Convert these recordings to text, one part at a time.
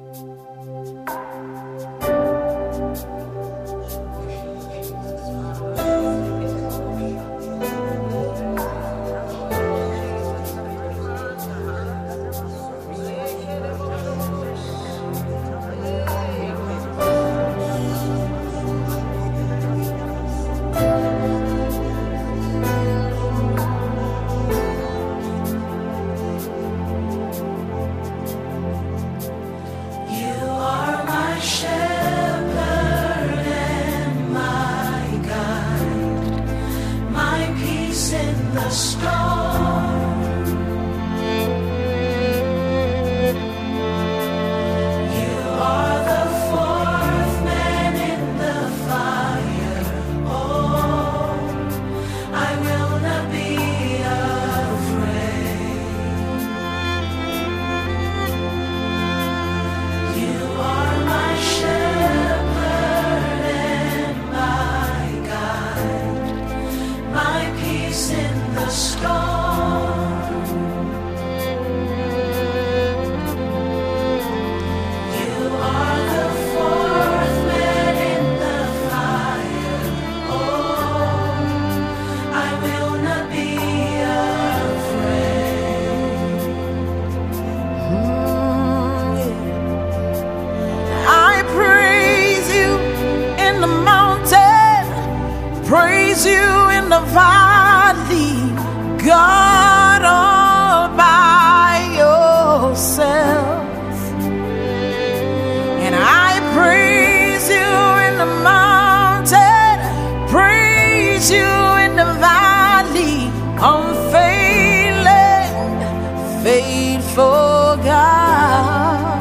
Praise you in the valley, God all by yourself. And I praise you in the mountain, praise you in the valley, unfailing, faithful God.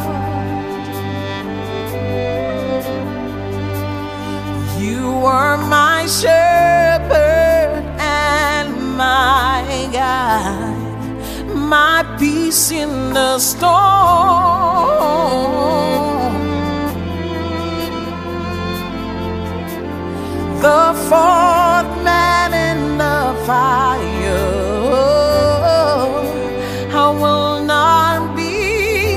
You are my shepherd and my guide, my peace in the storm, the fourth man in the fire. I will not be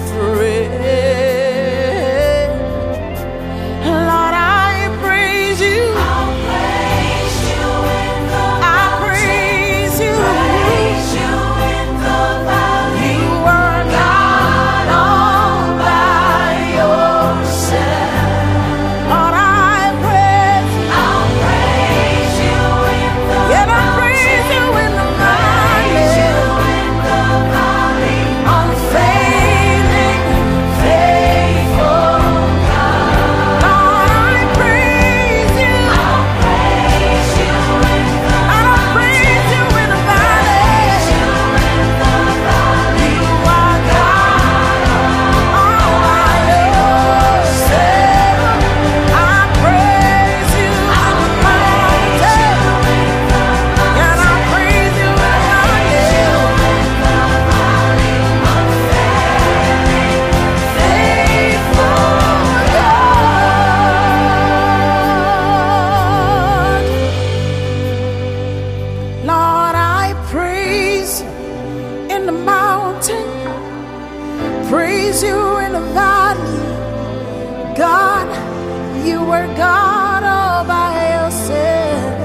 afraid. Lord, I praise you. I'll praise you in the mountain. I praise you. Praise you in the valley. You are God all by yourself. Lord, I praise you. I'll praise you in the mountain. Yeah, I praise you in the valley. Praise you in the valley. Unfailing, faithful God. Lord, I praise you. I'll praise you in the mountain. I'll praise you in the valley. Praise you in the valley. You are God all by yourself. I praise you in the mountain. And I praise you in the valley. Faithful God. Lord, I praise you in the mountain, praise you in the valley. God, you were God all by yourself.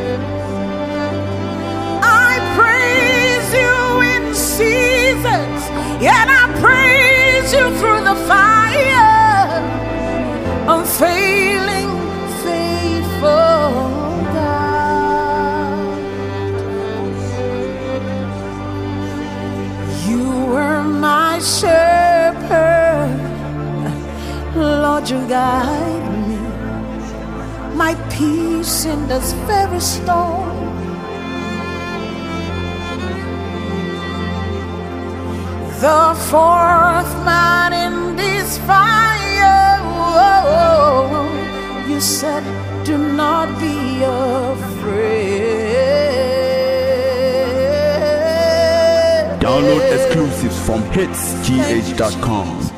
I praise you in seasons, and I praise you through the fire. Unfailing, faithful God. You were my shepherd, Lord, you guide me, my peace in this very storm. The fourth man in this fire. Oh, you said, do not be afraid. Download exclusives from hitsgh.com.